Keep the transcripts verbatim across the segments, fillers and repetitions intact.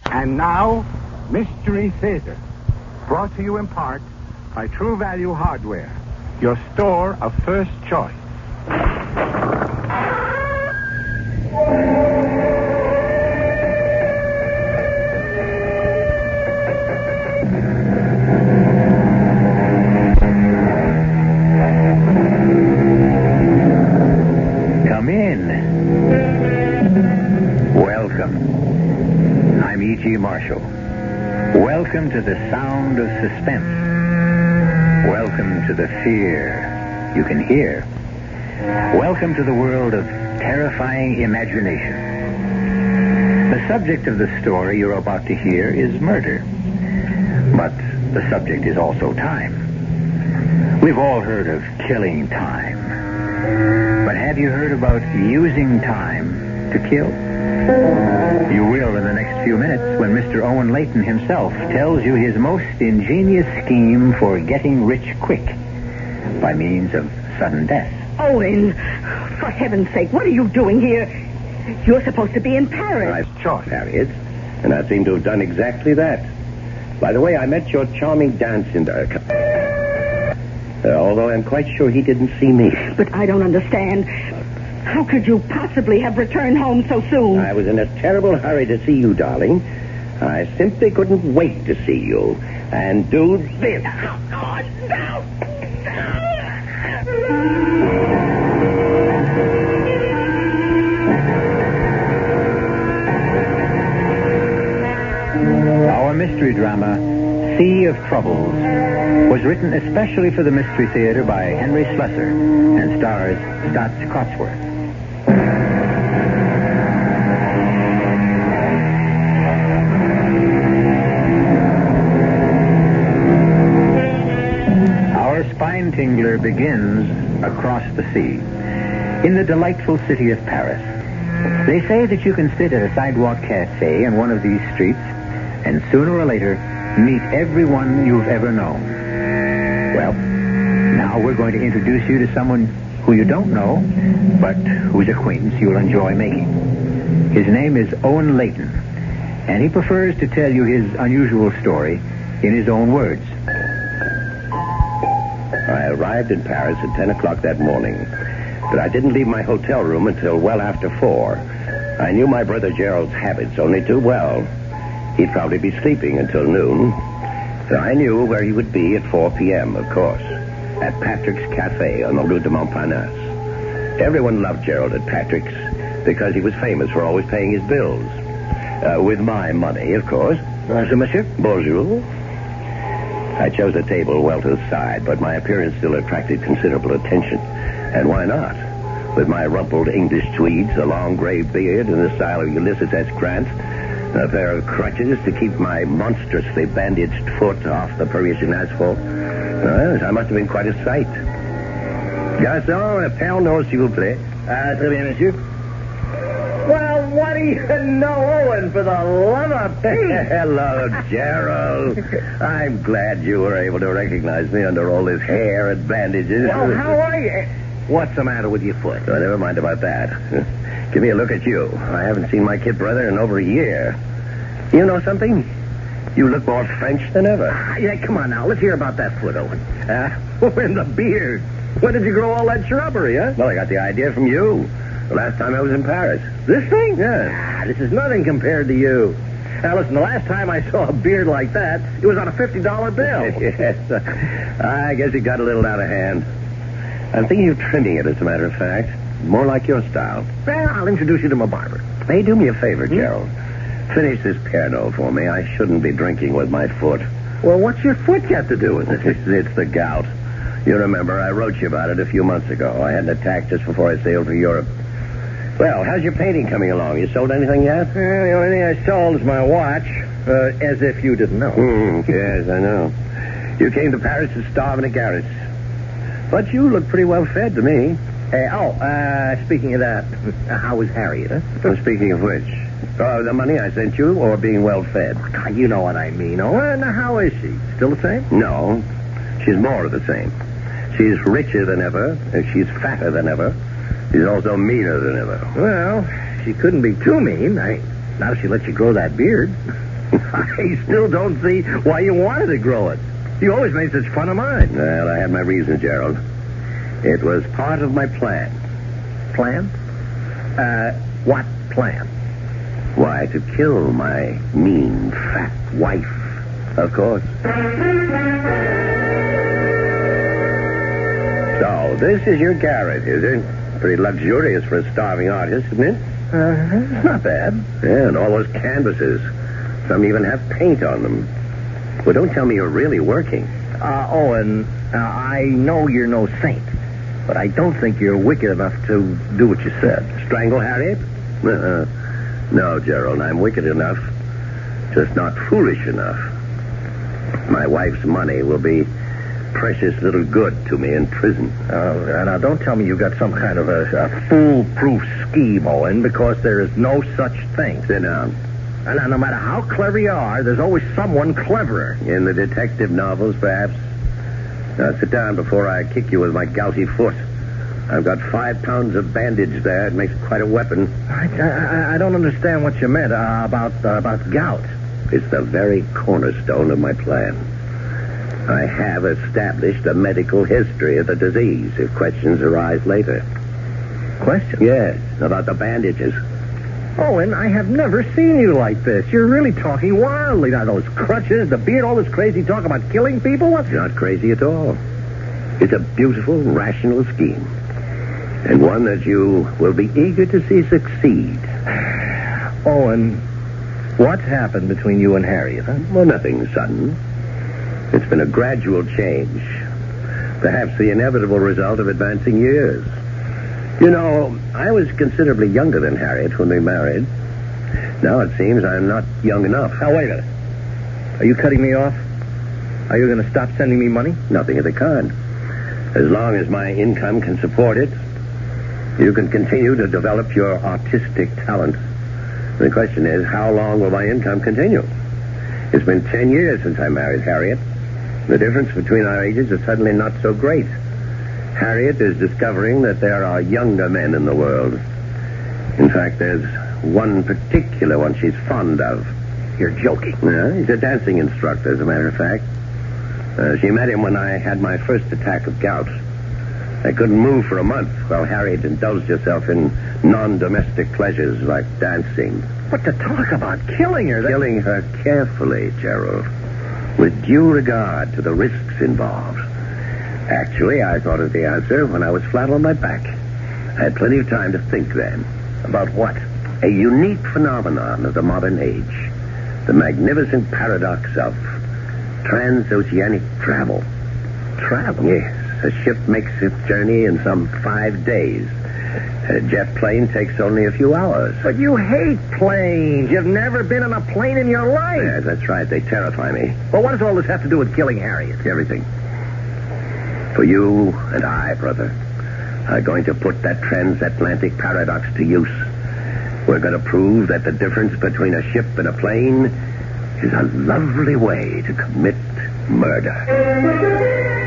And now, Mystery Theater. Brought to you in part by True Value Hardware, your store of first choice. Come in. Welcome. I'm E G. Marshall. Welcome to the sound of suspense. Welcome to the fear you can hear. Welcome to the world of terrifying imagination. The subject of the story you're about to hear is murder. But the subject is also time. We've all heard of killing time. But have you heard about using time to kill? You will in the next few minutes when Mister Owen Layton himself tells you his most ingenious scheme for getting rich quick by means of sudden death. Owen, for heaven's sake, what are you doing here? You're supposed to be in Paris. Nice choice, Harriet. And I seem to have done exactly that. By the way, I met your charming dance in uh, uh, although I'm quite sure he didn't see me. But I don't understand. How could you possibly have returned home so soon? I was in a terrible hurry to see you, darling. I simply couldn't wait to see you. And do this. Oh, no. Our mystery drama, Sea of Troubles, was written especially for the Mystery Theater by Henry Slessor and stars Stotts Cotsworth. Our spine tingler begins across the sea, in the delightful city of Paris. They say that you can sit at a sidewalk cafe in one of these streets and sooner or later meet everyone you've ever known. Well, now we're going to introduce you to someone who you don't know, but whose acquaintance you'll enjoy making. His name is Owen Layton, and he prefers to tell you his unusual story in his own words. I arrived in Paris at ten o'clock that morning, but I didn't leave my hotel room until well after four. I knew my brother Gerald's habits only too well. He'd probably be sleeping until noon. So I knew where he would be at four p.m., of course, at Patrick's Cafe on the Rue de Montparnasse. Everyone loved Gerald at Patrick's because he was famous for always paying his bills. Uh, with my money, of course. Bonjour, monsieur. Bonjour. I chose a table well to the side, but my appearance still attracted considerable attention. And why not? With my rumpled English tweeds, a long gray beard in the style of Ulysses S. Grant, a pair of crutches to keep my monstrously bandaged foot off the Parisian asphalt. Well, I must have been quite a sight. Garçon, a pound d'or, s'il vous plaît. Ah, très bien, monsieur. Well, what do you know, Owen, for the love of Pete? Hello, Gerald. I'm glad you were able to recognize me under all this hair and bandages. Well, how are you? What's the matter with your foot? Oh, never mind about that. Give me a look at you. I haven't seen my kid brother in over a year. You know something? You look more French than ever. Yeah, come on now. Let's hear about that foot, Owen. Uh, and the beard. When did you grow all that shrubbery, huh? Well, I got the idea from you. The last time I was in Paris. This thing? Yeah. Ah, this is nothing compared to you. Now, listen, the last time I saw a beard like that, it was on a fifty dollar bill. Yes. Uh, I guess it got a little out of hand. I'm thinking of trimming it, as a matter of fact. More like your style. Well, I'll introduce you to my barber. Hey, do me a favor, hmm? Gerald. Finish this Pernod for me. I shouldn't be drinking with my foot. Well, what's your foot got to do with it? It's, it's the gout. You remember, I wrote you about it a few months ago. I had an attack just before I sailed for Europe. Well, how's your painting coming along? You sold anything yet? Uh, the only thing I sold is my watch. Uh, as if you didn't know. Mm, yes, I know. You came to Paris to starve in a garret. But you look pretty well fed to me. Hey, oh, uh, speaking of that, how was Harriet, huh? Well, speaking of which, oh, the money I sent you or being well fed? Oh, God, you know what I mean. Oh, and how is she? Still the same? No, she's more of the same. She's richer than ever, and she's fatter than ever. She's also meaner than ever. Well, she couldn't be too mean. I, now she let you grow that beard. I still don't see why you wanted to grow it. You always made such fun of mine. Well, I had my reasons, Gerald. It was part of my plan. Plan? Uh, what plan? Why, to kill my mean, fat wife, of course. So, this is your garret, is it? Pretty luxurious for a starving artist, isn't it? Uh, it's not bad. Yeah, and all those canvases. Some even have paint on them. Well, don't tell me you're really working. Uh, oh, and uh, I know you're no saint, but I don't think you're wicked enough to do what you said. Strangle Harriet? Uh-uh. No, Gerald, I'm wicked enough, just not foolish enough. My wife's money will be precious little good to me in prison. Uh, now, don't tell me you got some kind of a, a foolproof scheme, Owen, because there is no such thing. Sit down. And now, no matter how clever you are, there's always someone cleverer. In the detective novels, perhaps. Now, sit down before I kick you with my gouty foot. I've got five pounds of bandage there. It makes quite a weapon. I, I, I don't understand what you meant uh, about uh, about gout. It's the very cornerstone of my plan. I have established a medical history of the disease if questions arise later. Question? Yes, about the bandages. Owen, I have never seen you like this. You're really talking wildly. Now, those crutches, the beard, all this crazy talk about killing people. What's... Not crazy at all. It's a beautiful, rational scheme. And one that you will be eager to see succeed. Owen, what's happened between you and Harriet, huh? Well, nothing sudden. It's been a gradual change. Perhaps the inevitable result of advancing years. You know, I was considerably younger than Harriet when we married. Now it seems I'm not young enough. Now, wait a minute. Are you cutting me off? Are you going to stop sending me money? Nothing of the kind. As long as my income can support it, you can continue to develop your artistic talent. The question is, how long will my income continue? It's been ten years since I married Harriet. The difference between our ages is suddenly not so great. Harriet is discovering that there are younger men in the world. In fact, there's one particular one she's fond of. You're joking. Yeah, he's a dancing instructor, as a matter of fact. Uh, she met him when I had my first attack of gout. I couldn't move for a month while Harriet indulged herself in non-domestic pleasures like dancing. But to talk about killing her... That... Killing her carefully, Gerald, with due regard to the risks involved. Actually, I thought of the answer when I was flat on my back. I had plenty of time to think then. About what? A unique phenomenon of the modern age. The magnificent paradox of transoceanic travel. Travel? Yes. A ship makes its journey in some five days. A jet plane takes only a few hours. But you hate planes. You've never been on a plane in your life. Yes, that's right. They terrify me. Well, what does all this have to do with killing Harriet? Everything. For you and I, brother, are going to put that transatlantic paradox to use. We're going to prove that the difference between a ship and a plane is a lovely way to commit murder.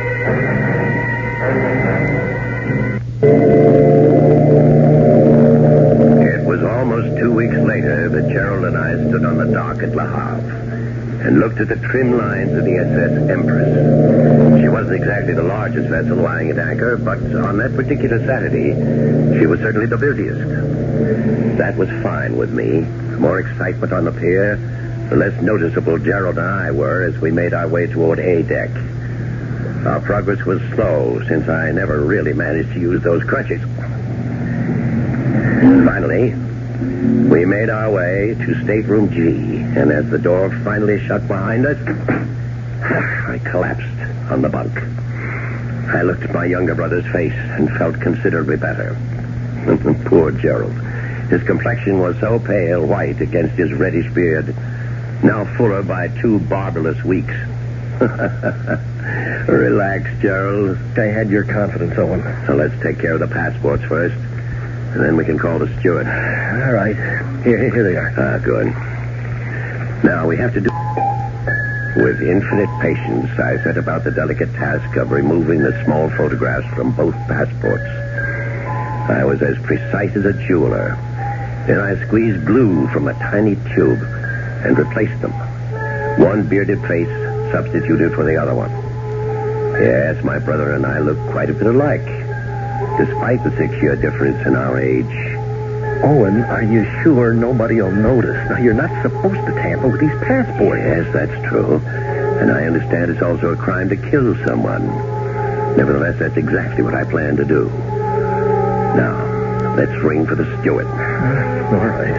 It was almost two weeks later that Gerald and I stood on the dock at Le Havre and looked at the trim lines of the S S Empress. She wasn't exactly the largest vessel lying at anchor, but on that particular Saturday, she was certainly the busiest. That was fine with me. The more excitement on the pier, the less noticeable Gerald and I were as we made our way toward A deck. Our progress was slow, since I never really managed to use those crutches. Finally, we made our way to stateroom G, and as the door finally shut behind us, I collapsed on the bunk. I looked at my younger brother's face and felt considerably better. Poor Gerald. His complexion was so pale white against his reddish beard, now fuller by two barbarous weeks. Relax, Gerald. I had your confidence, Owen. So let's take care of the passports first, and then we can call the steward. All right. Here, here they are. Ah, good. Now, we have to do... With infinite patience, I set about the delicate task of removing the small photographs from both passports. I was as precise as a jeweler. Then I squeezed glue from a tiny tube and replaced them. One bearded face substituted for the other one. Yes, my brother and I look quite a bit alike, despite the six-year difference in our age. Owen, are you sure nobody will notice? Now, you're not supposed to tamper with these passports. Yes, that's true. And I understand it's also a crime to kill someone. Nevertheless, that's exactly what I plan to do. Now, let's ring for the steward. Uh, all right.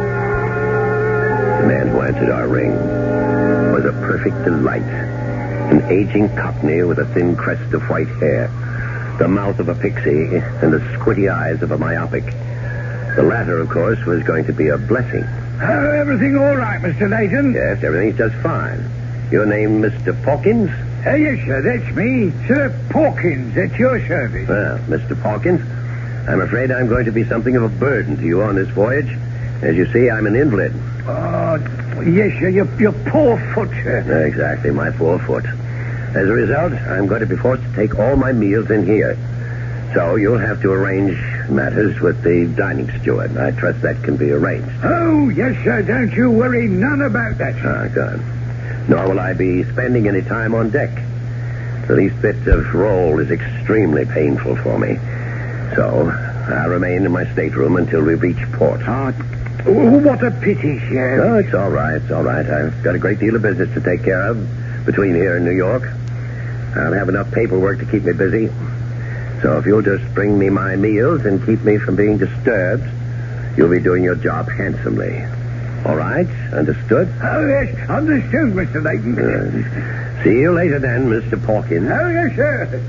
The man who answered our ring was a perfect delight. An aging cockney with a thin crest of white hair, the mouth of a pixie, and the squinty eyes of a myopic. The latter, of course, was going to be a blessing. Uh, everything all right, Mister Layton? Yes, everything's just fine. Your name, Mister Pawkins? Uh, yes, sir, that's me. Sir Pawkins, at your service. Well, Mister Pawkins, I'm afraid I'm going to be something of a burden to you on this voyage. As you see, I'm an invalid. Oh, yes, sir, your, your poor foot, sir. Exactly, my poor foot. As a result, I'm going to be forced to take all my meals in here. So you'll have to arrange matters with the dining steward. I trust that can be arranged. Oh, yes, sir, don't you worry none about that, sir. Ah, good. Nor will I be spending any time on deck. The least bit of roll is extremely painful for me. So I'll remain in my stateroom until we reach port. Oh, what a pity, sir. Oh, it's all right, it's all right. I've got a great deal of business to take care of between here and New York. I'll have enough paperwork to keep me busy. So if you'll just bring me my meals and keep me from being disturbed, you'll be doing your job handsomely. All right? Understood? Oh, yes, understood, Mister Layton. Uh, see you later then, Mister Pawkins. Oh, yes, sir.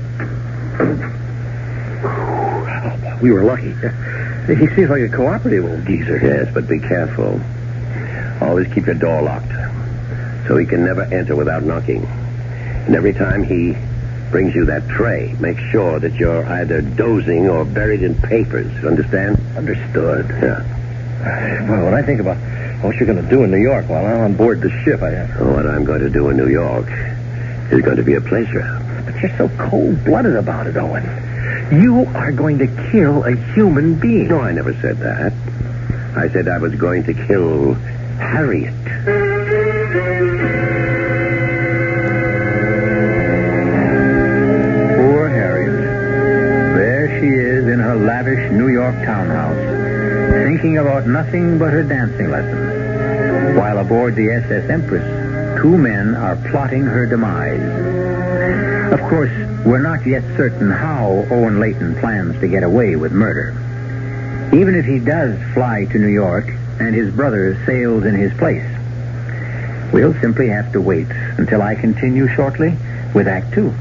We were lucky. He seems like a cooperative old geezer. Yes, but be careful. Always keep your door locked, so he can never enter without knocking. And every time he brings you that tray, make sure that you're either dozing or buried in papers. Understand? Understood. Yeah. Well, when I think about what you're going to do in New York while I'm on board the ship, I... What I'm going to do in New York is going to be a pleasure. But you're so cold-blooded about it, Owen. You are going to kill a human being. No, I never said that. I said I was going to kill Harriet. Poor Harriet. There she is in her lavish New York townhouse, thinking about nothing but her dancing lessons, while aboard the S S Empress, two men are plotting her demise. Of course, we're not yet certain how Owen Layton plans to get away with murder. Even if he does fly to New York and his brother sails in his place, we'll simply have to wait until I continue shortly with Act Two.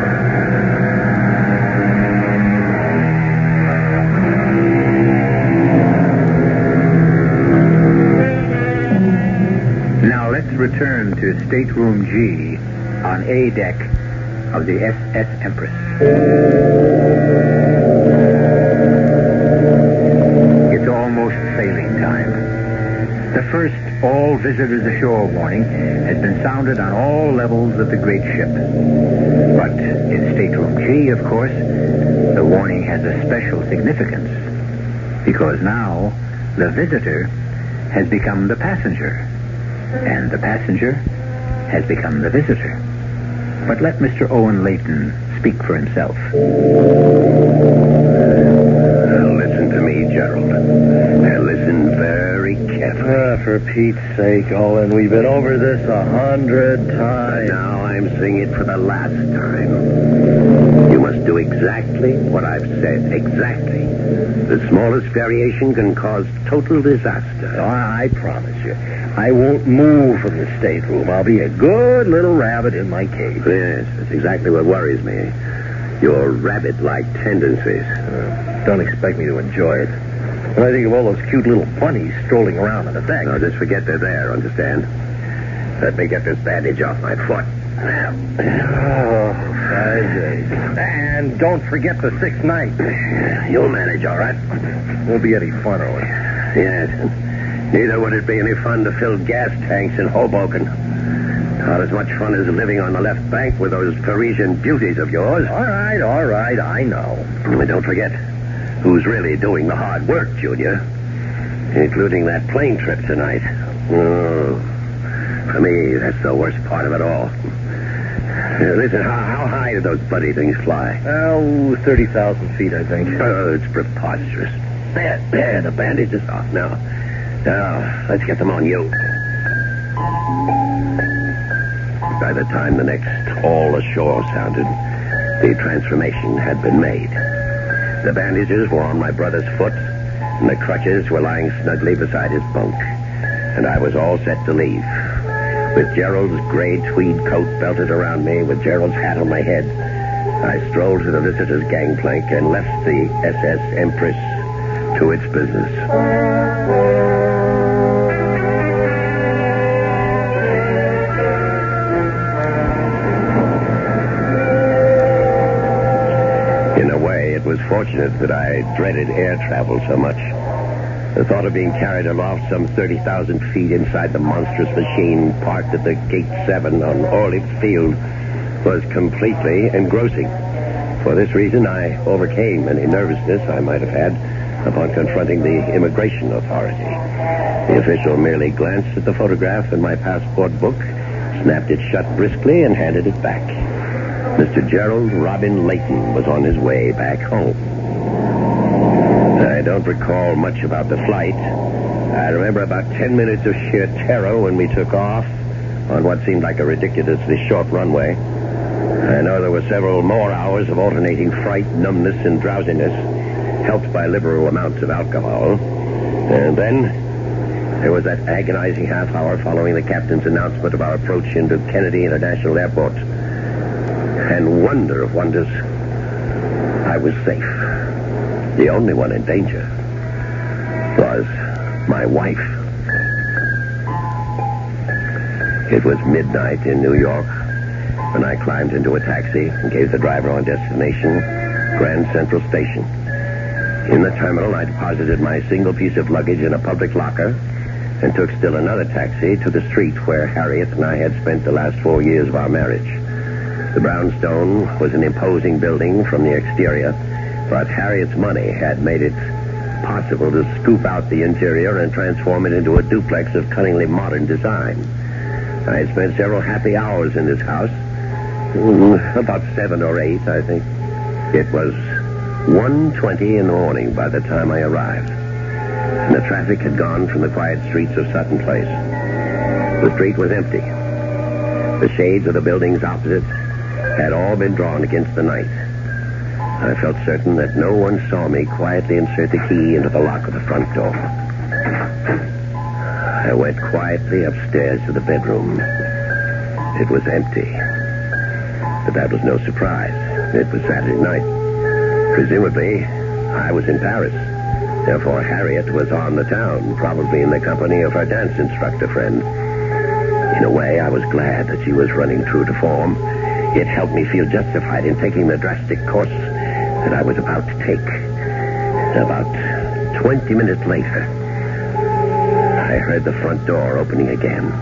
Now let's return to Stateroom G on A deck of the S S Empress. It's almost sailing time. The first all visitors ashore warning has been sounded on all levels of the great ship. But in Stateroom G, of course, the warning has a special significance, because now the visitor has become the passenger, and the passenger has become the visitor. But let Mister Owen Layton speak for himself. Now listen to me, Gerald. And listen very carefully. Ah, for Pete's sake, Owen, we've been over this a hundred times. Now I'm saying it for the last time. You must do exactly what I've said. Exactly. The smallest variation can cause total disaster. Oh, I promise you. I won't move from the stateroom. I'll be a good little rabbit in my cage. Yes, that's exactly what worries me. Your rabbit-like tendencies. Uh, don't expect me to enjoy it. When I think of all those cute little bunnies strolling around on the deck. No, just forget they're there, understand? Let me get this bandage off my foot. Oh, and don't forget the sixth night. You'll manage, all right? Won't be any fun, Owen. Yes. Neither would it be any fun to fill gas tanks in Hoboken. Not as much fun as living on the left bank with those Parisian beauties of yours. All right, all right, I know. And don't forget who's really doing the hard work, Junior. Including that plane trip tonight. Oh, To me, that's the worst part of it all. Uh, listen, how, how high do those bloody things fly? Oh, thirty thousand feet, I think. Oh, it's preposterous. There, there, the bandage is off now. Now, let's get them on you. By the time the next all ashore sounded, the transformation had been made. The bandages were on my brother's foot, and the crutches were lying snugly beside his bunk. And I was all set to leave. With Gerald's gray tweed coat belted around me, with Gerald's hat on my head, I strolled to the visitor's gangplank and left the S S Empress to its business. In a way, it was fortunate that I dreaded air travel so much. The thought of being carried aloft some thirty thousand feet inside the monstrous machine parked at the Gate seven on Orleans Field was completely engrossing. For this reason, I overcame any nervousness I might have had upon confronting the immigration authority. The official merely glanced at the photograph in my passport book, snapped it shut briskly, and handed it back. Mister Gerald Robin Layton was on his way back home. I don't recall much about the flight. I remember about ten minutes of sheer terror when we took off on what seemed like a ridiculously short runway. I know there were several more hours of alternating fright, numbness, and drowsiness, helped by liberal amounts of alcohol. And then there was that agonizing half hour following the captain's announcement of our approach into Kennedy International Airport. And wonder of wonders, I was safe. The only one in danger was my wife. It was midnight in New York when I climbed into a taxi and gave the driver our destination, Grand Central Station. In the terminal, I deposited my single piece of luggage in a public locker and took still another taxi to the street where Harriet and I had spent the last four years of our marriage. The brownstone was an imposing building from the exterior, but Harriet's money had made it possible to scoop out the interior and transform it into a duplex of cunningly modern design. I had spent several happy hours in this house, about seven or eight, I think. It was one twenty in the morning by the time I arrived, and the traffic had gone from the quiet streets of Sutton Place. The street was empty. The shades of the buildings opposite had all been drawn against the night. I felt certain that no one saw me quietly insert the key into the lock of the front door. I went quietly upstairs to the bedroom. It was empty. But that was no surprise. It was Saturday night. Presumably, I was in Paris. Therefore, Harriet was on the town, probably in the company of her dance instructor friend. In a way, I was glad that she was running true to form. It helped me feel justified in taking the drastic course that I was about to take. About twenty minutes later, I heard the front door opening again.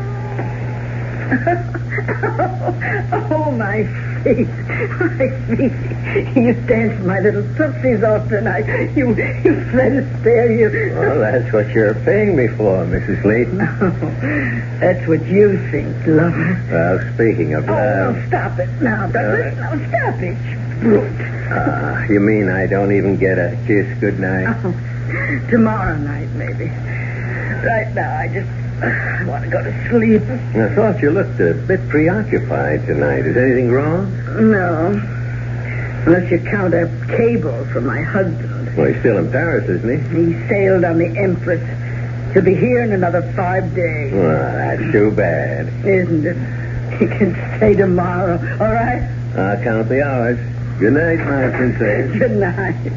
Oh, my feet. My feet. You danced my little tootsies off tonight. You, you Fred Astaire, you... Well, that's what you're paying me for, Missus Layton. Oh, that's what you think, lover. Well, speaking of Oh, love... no, stop it now, Douglas. Uh, No, stop it, brute. Ah, you mean I don't even get a kiss goodnight? Oh, tomorrow night, maybe. Right now, I just I want to go to sleep. I thought you looked a bit preoccupied tonight. Is anything wrong? No. Unless you count a cable from my husband. Well, he's still in Paris, isn't he? He sailed on the Empress. He'll be here in another five days. Well, that's too bad. Isn't it? He can stay tomorrow, all right? I'll count the hours. Good night, my princess. Good night.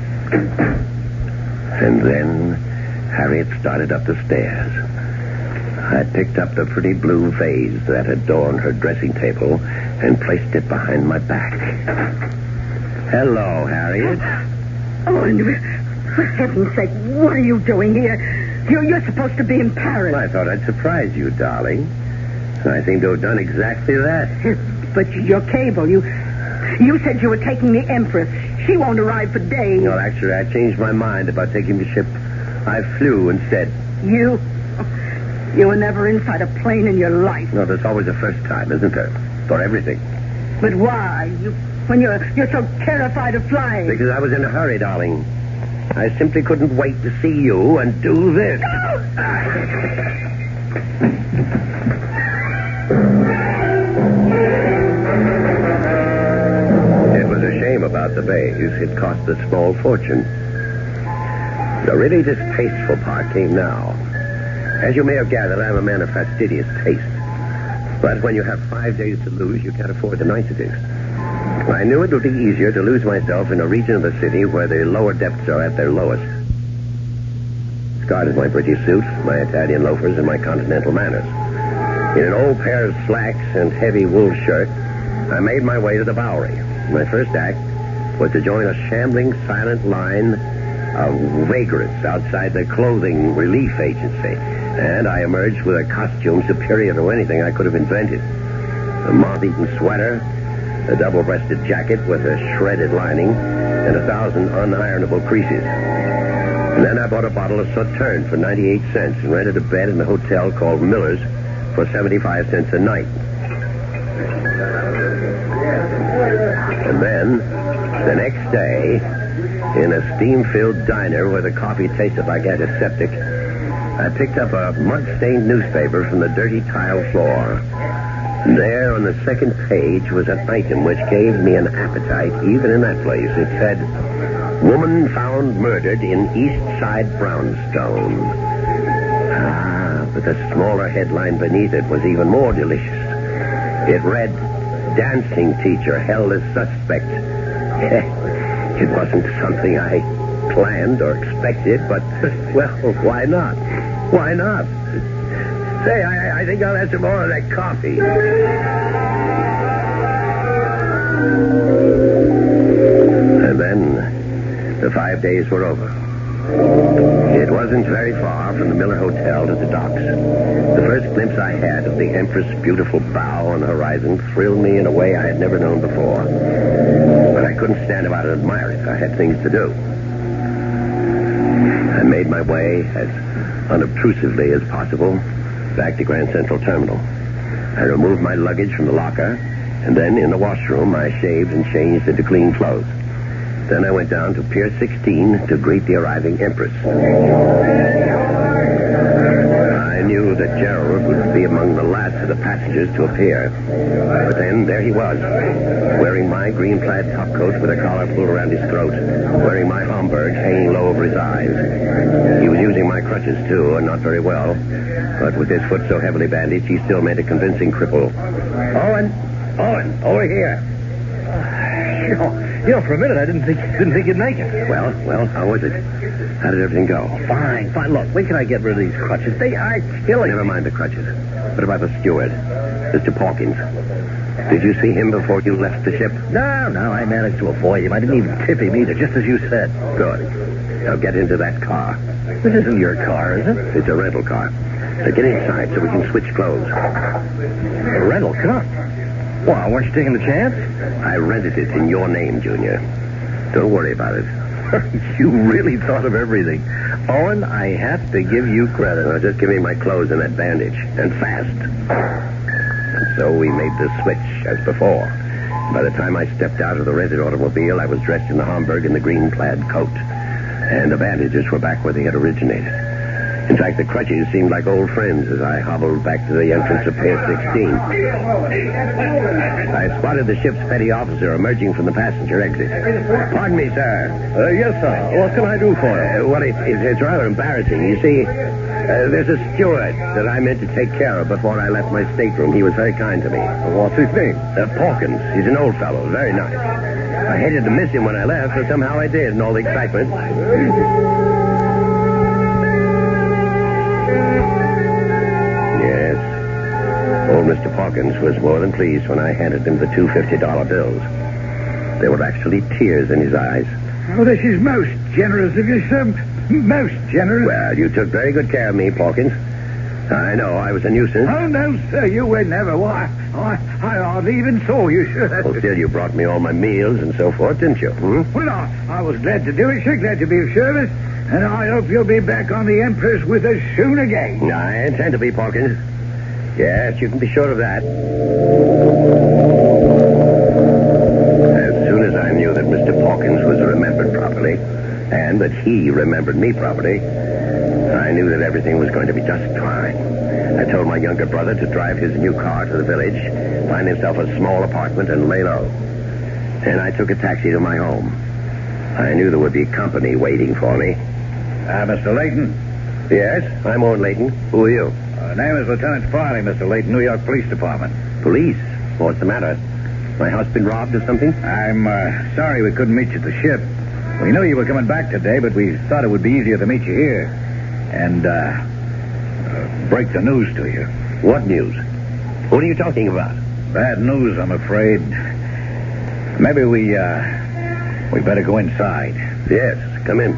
And then Harriet started up the stairs. I picked up the pretty blue vase that adorned her dressing table and placed it behind my back. Hello, Harriet. Oh, and for heaven's sake, what are you doing here? You're, you're supposed to be in Paris. Well, I thought I'd surprise you, darling. I seem to have done exactly that. But your cable, you... You said you were taking the Empress. She won't arrive for days. Well, actually, I changed my mind about taking the ship. I flew instead. You? You were never inside a plane in your life. No, there's always a first time, isn't there? For everything. But why? You, when you're you're so terrified of flying. Because I was in a hurry, darling. I simply couldn't wait to see you and do this. It was a shame about the bays. It cost a small fortune. The really distasteful part came now. As you may have gathered, I'm a man of fastidious taste. But when you have five days to lose, you can't afford the niceties. I knew it would be easier to lose myself in a region of the city where the lower depths are at their lowest. Discarded my British suit, my Italian loafers, and my continental manners. In an old pair of slacks and heavy wool shirt, I made my way to the Bowery. My first act was to join a shambling, silent line of vagrants outside the clothing relief agency. And I emerged with a costume superior to anything I could have invented. A moth-eaten sweater, a double-breasted jacket with a shredded lining, and a thousand unironable creases. And then I bought a bottle of Sauterne for ninety-eight cents and rented a bed in a hotel called Miller's for seventy-five cents a night. And then, the next day, in a steam-filled diner where the coffee tasted like antiseptic, I picked up a mud-stained newspaper from the dirty tile floor. There on the second page was an item which gave me an appetite even in that place. It said, "Woman found murdered in East Side Brownstone." Ah, but the smaller headline beneath it was even more delicious. It read, "Dancing teacher held as suspect." It wasn't something I planned or expected, but, well, why not? Why not? Say, I, I think I'll have some more of that coffee. And then the five days were over. It wasn't very far from the Miller Hotel to the docks. The first glimpse I had of the Empress' beautiful bow on the horizon thrilled me in a way I had never known before. But I couldn't stand about and admire it. I had things to do. I made my way as unobtrusively as possible back to Grand Central Terminal. I removed my luggage from the locker, and then in the washroom I shaved and changed into clean clothes. Then I went down to Pier sixteen to greet the arriving Empress. I knew that Gerald would be among the last of the passengers to appear. But then there he was, wearing my green plaid topcoat with a collar pulled around his throat, wearing my Homburg hanging low over his eyes. He was using my crutches, too, and not very well. But with his foot so heavily bandaged, he still made a convincing cripple. Owen! Owen, over here. You know, you know, for a minute I didn't think didn't think you'd make it. Well, well, how was it? How did everything go? Fine, fine. Look, when can I get rid of these crutches? They are killing me. Never mind the crutches. What about the steward, Mister Pawkins? Did you see him before you left the ship? No, no, I managed to avoid him. I didn't even tip him either, just as you said. Good. Now get into that car. This isn't your car, is it? It's a rental car. Now get inside so we can switch clothes. A rental car? Well, weren't you taking the chance? I rented it in your name, Junior. Don't worry about it. You really thought of everything. Owen, I have to give you credit. Well, just give me my clothes and that bandage. And fast. And so we made the switch, as before. By the time I stepped out of the rented automobile, I was dressed in the Homburg and the green plaid coat. And the bandages were back where they had originated. In fact, the crutches seemed like old friends as I hobbled back to the entrance of Pier sixteen. I spotted the ship's petty officer emerging from the passenger exit. Pardon me, sir. Uh, yes, sir. What can I do for you? Uh, well, it, it, it's rather embarrassing. You see, uh, there's a steward that I meant to take care of before I left my stateroom. He was very kind to me. What's his name? Uh, Pawkins. He's an old fellow. Very nice. I hated to miss him when I left, but somehow I did in all the excitement. Yes. Old Mister Pawkins was more than pleased when I handed him the two fifty-dollar bills. There were actually tears in his eyes. Oh, this is most generous of you, sir. Most generous. Well, you took very good care of me, Pawkins. I know I was a nuisance. Oh, no, sir, you were never. Why, I, I hardly even saw you, sir. Well, still, you brought me all my meals and so forth, didn't you? Hmm? Well, I, I was glad to do it, sir. Glad to be of service. And I hope you'll be back on the Empress with us soon again. I intend to be, Pawkins. Yes, you can be sure of that. As soon as I knew that Mister Pawkins was remembered properly, and that he remembered me properly, I knew that everything was going to be just fine. I told my younger brother to drive his new car to the village, find himself a small apartment, and lay low. And I took a taxi to my home. I knew there would be company waiting for me. Ah, Mister Layton. Yes, I'm Owen Layton. Who are you? Uh, name is Lieutenant Farley, Mister Layton, New York Police Department. Police? What's the matter? My house been robbed or something? I'm uh, sorry we couldn't meet you at the ship. We knew you were coming back today, but we thought it would be easier to meet you here and uh, uh, break the news to you. What news? What are you talking about? Bad news, I'm afraid. Maybe we, uh, we better go inside. Yes, come in.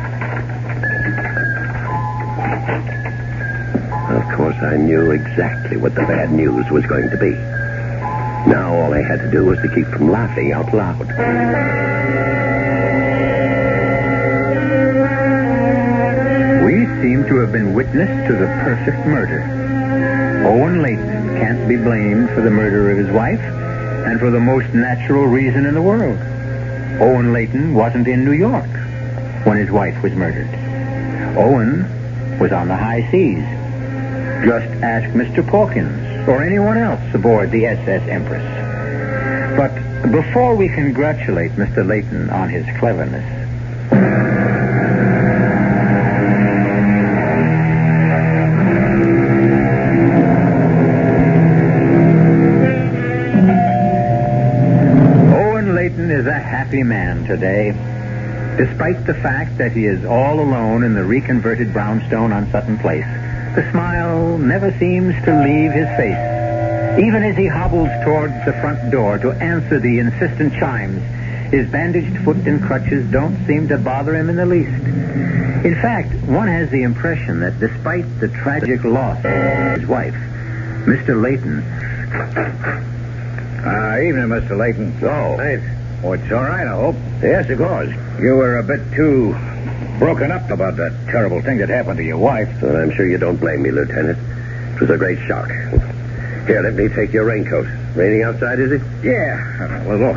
Of course, I knew exactly what the bad news was going to be. Now all I had to do was to keep from laughing out loud. We seem to have been witness to the perfect murder. Owen Layton can't be blamed for the murder of his wife, and for the most natural reason in the world. Owen Layton wasn't in New York when his wife was murdered. Owen was on the high seas. Just ask Mister Pawkins or anyone else aboard the S S Empress. But before we congratulate Mister Layton on his cleverness, Owen Layton is a happy man today, despite the fact that he is all alone in the reconverted brownstone on Sutton Place. The smile never seems to leave his face. Even as he hobbles towards the front door to answer the insistent chimes, his bandaged foot and crutches don't seem to bother him in the least. In fact, one has the impression that despite the tragic loss of his wife, Mister Layton... Uh, evening, Mister Layton. Oh, hey. Oh, it's all right, I hope. Yes, of course. You were a bit too broken up about that terrible thing that happened to your wife. Well, I'm sure you don't blame me, Lieutenant. It was a great shock. Here, let me take your raincoat. Raining outside, is it? Yeah, a little.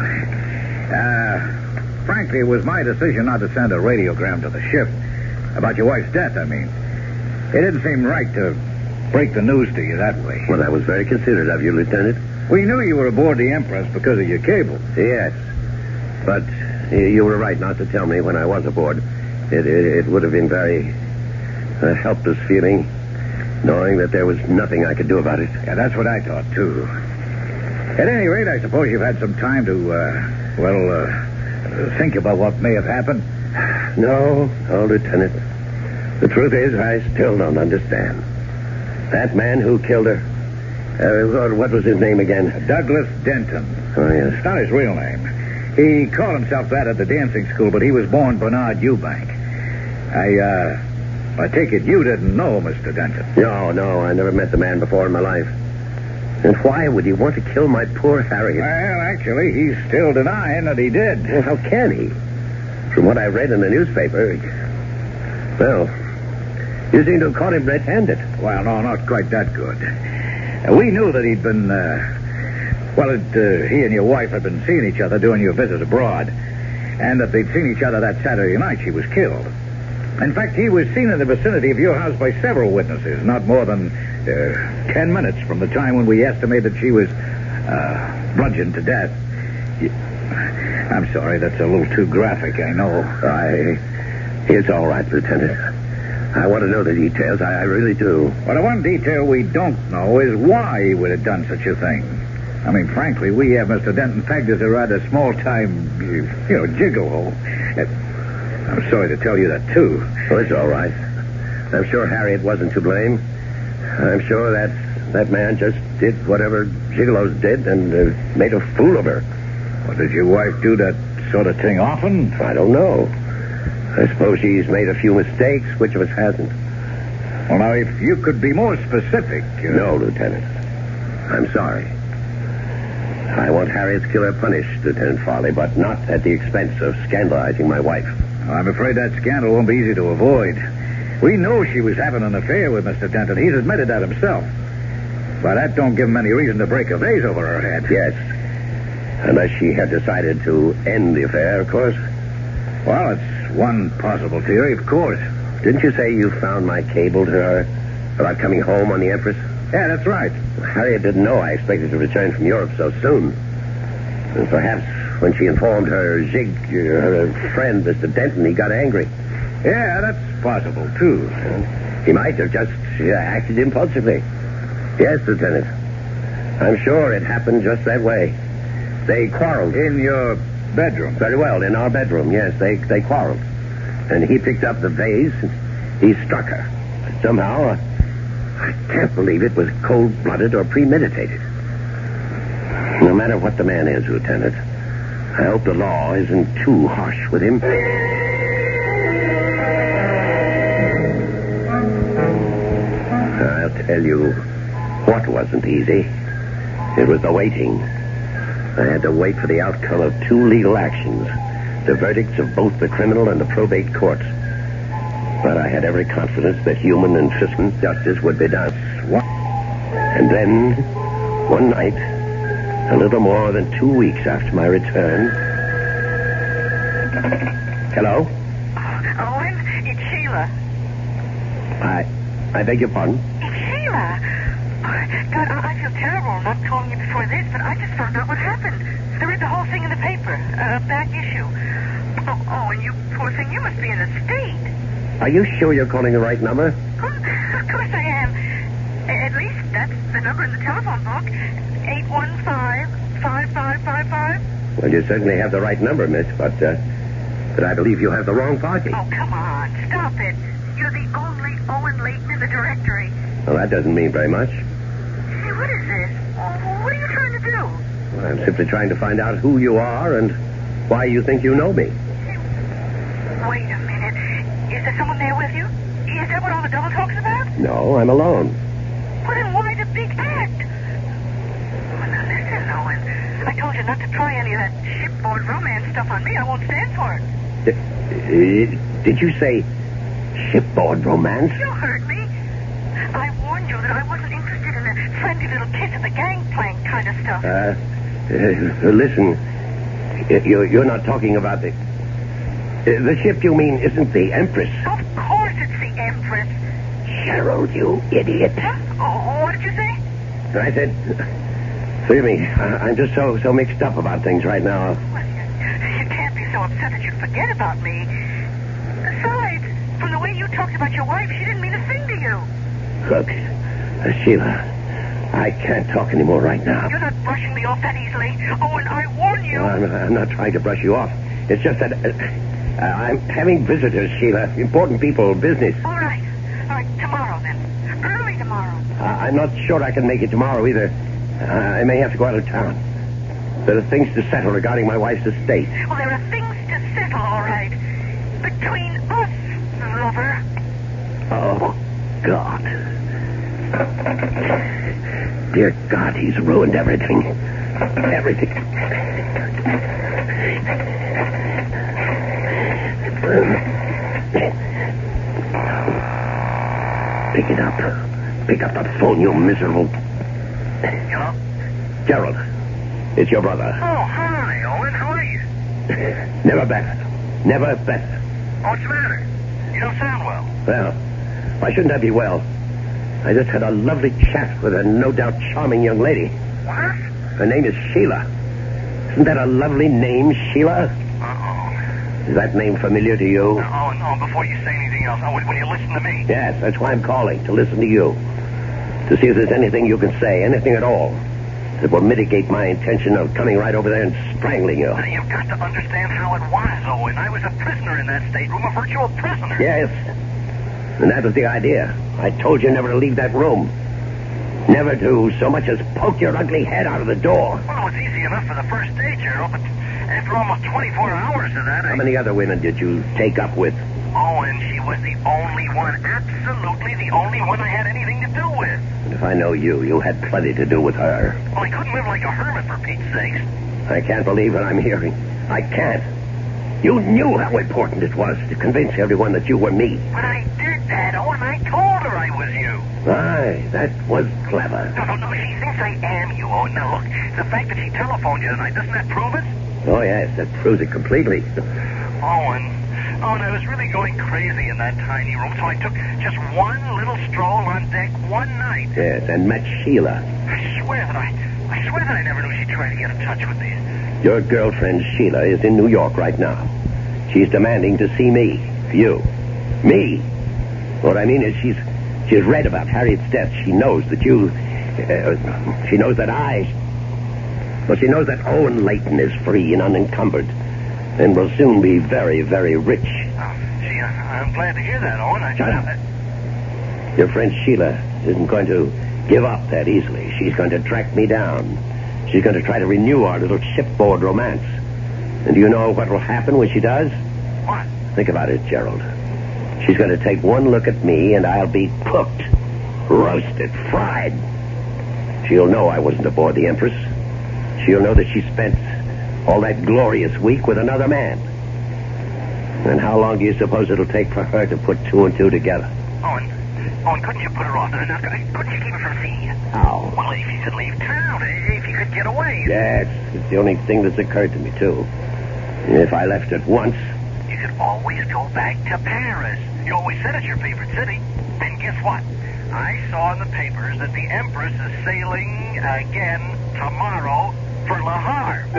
Uh, frankly, it was my decision not to send a radiogram to the ship. About your wife's death, I mean. It didn't seem right to break the news to you that way. Well, that was very considerate of you, Lieutenant. We knew you were aboard the Empress because of your cable. Yes. But you were right not to tell me when I was aboard. It, it, it would have been very uh, helpless feeling, knowing that there was nothing I could do about it. Yeah, that's what I thought, too. At any rate, I suppose you've had some time to, uh, well, uh, think about what may have happened. No, no, Lieutenant. The truth is, I still don't understand. That man who killed her, uh, what was his name again? Douglas Denton. Oh, yes. It's not his real name. He called himself that at the dancing school, but he was born Bernard Eubank. I, uh, I take it you didn't know Mister Denton. No, no, I never met the man before in my life. And why would he want to kill my poor Harriet? Well, actually, he's still denying that he did. Well, how can he? From what I read in the newspaper, well, you seem to have caught him red-handed. Well, no, not quite that good. Uh, we knew that he'd been, uh, well, it, uh, he and your wife had been seeing each other during your visit abroad, and that they'd seen each other that Saturday night she was killed. In fact, he was seen in the vicinity of your house by several witnesses, not more than uh, ten minutes from the time when we estimated she was uh, bludgeoned to death. You, I'm sorry, that's a little too graphic, I know. I... It's all right, Lieutenant. I want to know the details. I, I really do. Well, the one detail we don't know is why he would have done such a thing. I mean, frankly, we have Mister Denton pegged as a rather small-time, you know, gigolo. Uh, I'm sorry to tell you that, too. Oh, it's all right. I'm sure Harriet wasn't to blame. I'm sure that that man just did whatever gigolos did and uh, made a fool of her. Well, does your wife do that sort of thing often? I don't know. I suppose she's made a few mistakes. Which of us hasn't? Well, now, if you could be more specific... Uh... No, Lieutenant. I'm sorry. I want Harriet's killer punished, Lieutenant Farley, but not at the expense of scandalizing my wife. I'm afraid that scandal won't be easy to avoid. We know she was having an affair with Mister Denton. He's admitted that himself. But that don't give him any reason to break a vase over her head. Yes. Unless she had decided to end the affair, of course. Well, it's one possible theory, of course. Didn't you say you found my cable to her about coming home on the Empress? Yeah, that's right. Harriet didn't know I expected to return from Europe so soon. And perhaps when she informed her Zig, uh, her friend, Mister Denton, he got angry. Yeah, that's possible, too. He might have just uh, acted impulsively. Yes, Lieutenant. I'm sure it happened just that way. They quarreled. In your bedroom? Very well, in our bedroom, yes. They they quarreled. And he picked up the vase and he struck her. Somehow, uh, I can't believe it was cold-blooded or premeditated. No matter what the man is, Lieutenant, I hope the law isn't too harsh with him. I'll tell you what wasn't easy. It was the waiting. I had to wait for the outcome of two legal actions, the verdicts of both the criminal and the probate courts. But I had every confidence that human and fiscal justice would be done. And then, one night, a little more than two weeks after my return... Hello? Owen, it's Sheila. I... I beg your pardon? It's Sheila. God, I, I feel terrible not calling you before this, but I just found out what happened. I read the whole thing in the paper, uh, back issue. Oh, oh, and you poor thing, you must be in a state. Are you sure you're calling the right number? Oh, of course I am. At least that's the number in the telephone book. eight one five, five five five five. Well, you certainly have the right number, miss, but, uh, but I believe you have the wrong party. Oh, come on. Stop it. You're the only Owen Layton in the directory. Well, that doesn't mean very much. Hey, what is this? What are you trying to do? Well, I'm simply trying to find out who you are and why you think you know me. Wait a minute. Is there someone there with you? Is that what all the double talk's about? No, I'm alone. Well, then why the big act? Well, now listen, Owen. I told you not to try any of that shipboard romance stuff on me. I won't stand for it. D- uh, did you say shipboard romance? You heard me. I warned you that I wasn't interested in the friendly little kiss at the gangplank kind of stuff. Uh, uh listen, you're, you're not talking about the... Uh, the ship you mean isn't the Empress. Of course it's the Empress. Gerald, you idiot. Huh? Oh, what did you say? I said... Forgive me, I, I'm just so so mixed up about things right now. Well, you, you can't be so upset that you'd forget about me. Besides, from the way you talked about your wife, she didn't mean a thing to you. Look, uh, Sheila, I can't talk anymore right now. You're not brushing me off that easily. Oh, and I warn you. Well, I'm, I'm not trying to brush you off. It's just that uh, uh, I'm having visitors, Sheila. Important people, business. All right. All right, tomorrow then. Early tomorrow. Uh, I'm not sure I can make it tomorrow either. Uh, I may have to go out of town. There are things to settle regarding my wife's estate. Well, there are things to settle, all right. Between us, lover. Oh, God. Dear God, he's ruined everything. Everything. Pick it up. Pick up the phone, you miserable... Hello? Gerald, it's your brother. Oh, hi, Owen. How are you? Never better. Never better. What's the matter? You don't sound well. Well, why shouldn't I be well? I just had a lovely chat with a no doubt charming young lady. What? Her name is Sheila. Isn't that a lovely name, Sheila? Uh-oh. Is that name familiar to you? Oh, no, before you say anything else, oh, will you listen to me? Yes, that's why I'm calling, to listen to you. To see if there's anything you can say, anything at all, that will mitigate my intention of coming right over there and strangling you. Now, you've got to understand how it was, Owen. I was a prisoner in that stateroom, a virtual prisoner. Yes. And that was the idea. I told you never to leave that room. Never to so much as poke your ugly head out of the door. Well, it was easy enough for the first day, Gerald, but after almost twenty-four hours of that, I... How many other women did you take up with? Oh, and she was the only one, absolutely the only one I had anything to do with. And if I know you, you had plenty to do with her. Well, I couldn't live like a hermit, for Pete's sakes. I can't believe what I'm hearing. I can't. You knew how important it was to convince everyone that you were me. But I did that, Owen. I told her I was you. Aye, that was clever. No, no, no. She thinks I am you, Owen. Now, look, the fact that she telephoned you tonight, doesn't that prove it? Oh, yes, that proves it completely. Owen. Owen, I was really going crazy in that tiny room, so I took just one little stroll on deck one night. Yes, and met Sheila. I swear that I... I swear that I never knew she'd try to get in touch with me. Your girlfriend, Sheila, is in New York right now. She's demanding to see me. You. Me. What I mean is she's she's read about Harriet's death. She knows that you... Uh, she knows that I... Well, she knows that Owen Layton is free and unencumbered and will soon be very, very rich. Oh, gee, I, I'm glad to hear that, Owen. I, Shut up. I, Your friend Sheila isn't going to give up that easily. She's going to track me down. She's going to try to renew our little shipboard romance. And do you know what will happen when she does? What? Think about it, Gerald. She's going to take one look at me, and I'll be cooked, roasted, fried. She'll know I wasn't aboard the Empress. She'll know that she spent all that glorious week with another man. And how long do you suppose it'll take for her to put two and two together? Owen, Owen, couldn't you put her off? Now, couldn't you keep her from seeing you? How? Well, if you could leave town, if you could get away. Yes, it's the only thing that's occurred to me, too. If I left at once... You could always go back to Paris. You always said it's your favorite city. And guess what? I saw in the papers that the Empress is sailing again tomorrow for Le Havre.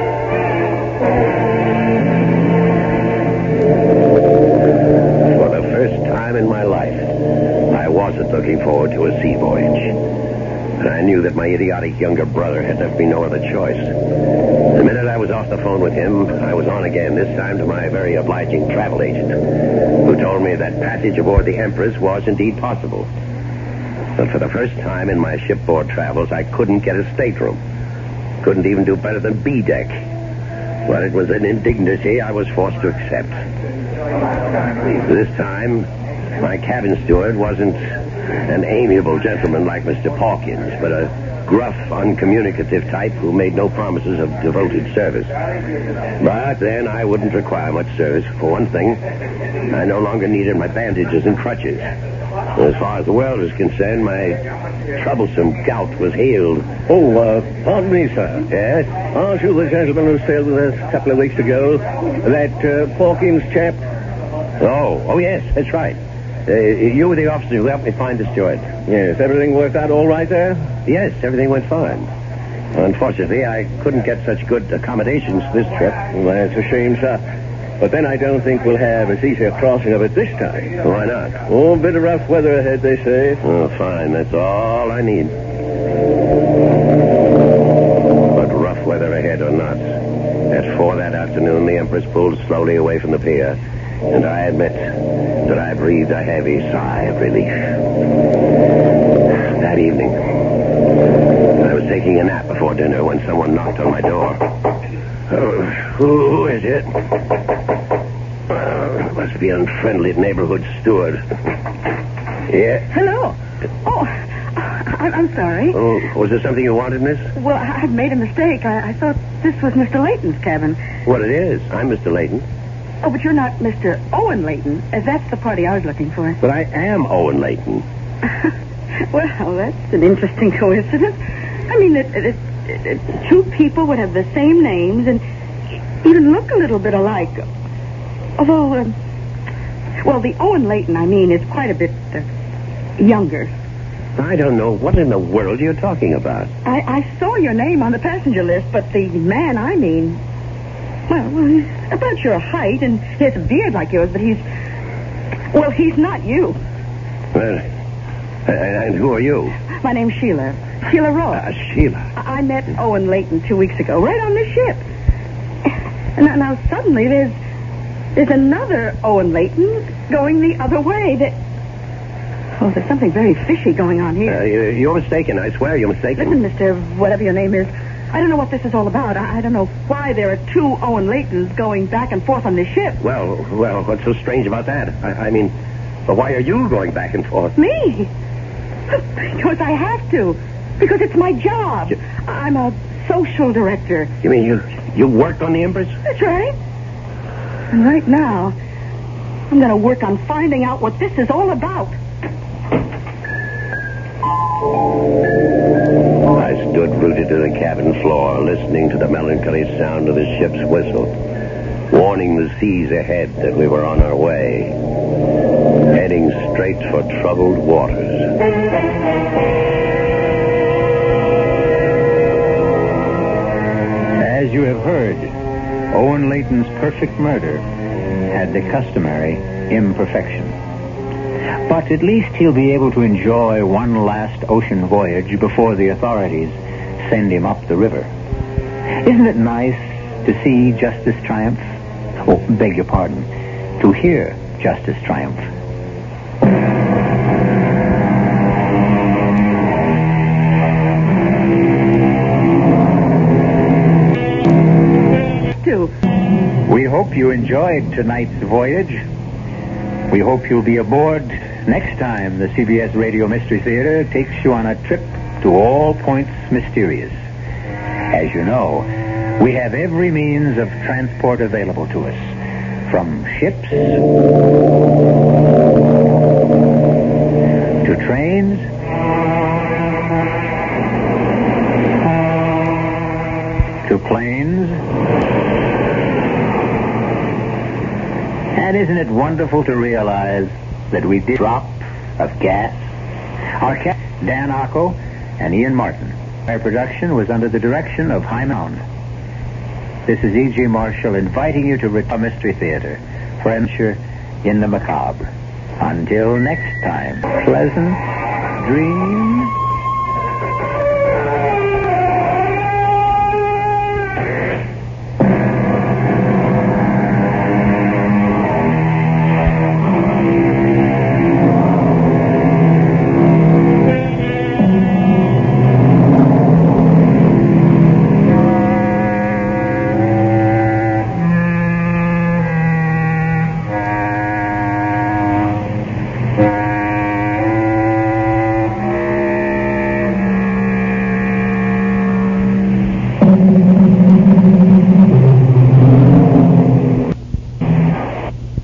For the first time in my life, I wasn't looking forward to a sea voyage. And I knew that my idiotic younger brother had left me no other choice. The minute I was off the phone with him, I was on again, this time to my very obliging travel agent, who told me that passage aboard the Empress was indeed possible. But for the first time in my shipboard travels, I couldn't get a stateroom. Couldn't even do better than B-deck. But it was an indignity I was forced to accept. This time, my cabin steward wasn't an amiable gentleman like Mister Pawkins, but a gruff, uncommunicative type who made no promises of devoted service. But then I wouldn't require much service. For one thing, I no longer needed my bandages and crutches. As far as the world is concerned, my troublesome gout was healed. Oh, uh, pardon me, sir. Yes? Aren't you the gentleman who sailed with us a couple of weeks ago? That uh, Pawkins chap? Oh, oh yes, that's right. Uh, you were the officer who helped me find the steward. Yes, everything worked out all right there? Yes, everything went fine. Unfortunately, I couldn't get such good accommodations this trip. Well, that's a shame, sir. But then I don't think we'll have as easy a crossing of it this time. Why not? Oh, a bit of rough weather ahead, they say. Oh, fine. That's all I need. But rough weather ahead or not, at four that afternoon, the Empress pulled slowly away from the pier, and I admit that I breathed a heavy sigh of relief. That evening, I was taking a nap before dinner when someone knocked on my door. Oh, who is it? Uh, it must be an unfriendly neighborhood steward. Yeah? Hello. Oh, I- I'm sorry. Oh, was there something you wanted, miss? Well, I- I've made a mistake. I-, I thought this was Mister Layton's cabin. What it is. I'm Mister Layton. Oh, but you're not Mister Owen Layton, as that's the party I was looking for. But I am Owen Layton. Well, that's an interesting coincidence. I mean, it, it, it, it, two people would have the same names and even look a little bit alike. Although, um, well, the Owen Layton, I mean, is quite a bit uh, younger. I don't know what in the world you're talking about. I, I saw your name on the passenger list, but the man I mean, well, well, he's about your height and he has a beard like yours, but he's, well, he's not you. Well, and, and who are you? My name's Sheila. Sheila Ross. Uh, Sheila. I, I met Owen Layton two weeks ago, right on the ship. And now, now suddenly there's there's another Owen Layton going the other way. That, oh, there's something very fishy going on here. Uh, you, you're mistaken. I swear you're mistaken. Listen, Mister Whatever your name is, I don't know what this is all about. I, I don't know why there are two Owen Laytons going back and forth on this ship. Well, well, what's so strange about that? I, I mean, but why are you going back and forth? Me? Because I have to. Because it's my job. I'm a social director. You mean you you worked on the Empress? That's right. And right now, I'm going to work on finding out what this is all about. I stood rooted to the cabin floor, listening to the melancholy sound of the ship's whistle, warning the seas ahead that we were on our way, heading straight for troubled waters. As you have heard, Owen Layton's perfect murder had the customary imperfection. But at least he'll be able to enjoy one last ocean voyage before the authorities send him up the river. Isn't it nice to see justice triumph? Oh, beg your pardon, to hear justice triumph. We hope you enjoyed tonight's voyage. We hope you'll be aboard next time the C B S Radio Mystery Theater takes you on a trip to all points mysterious. As you know, we have every means of transport available to us, from ships to trains to planes. And isn't it wonderful to realize that we did drop of gas? Our cast, Dan Arco and Ian Martin. Our production was under the direction of Hyman. This is E G. Marshall inviting you to return to Mystery Theater for adventure in the macabre. Until next time, pleasant dreams.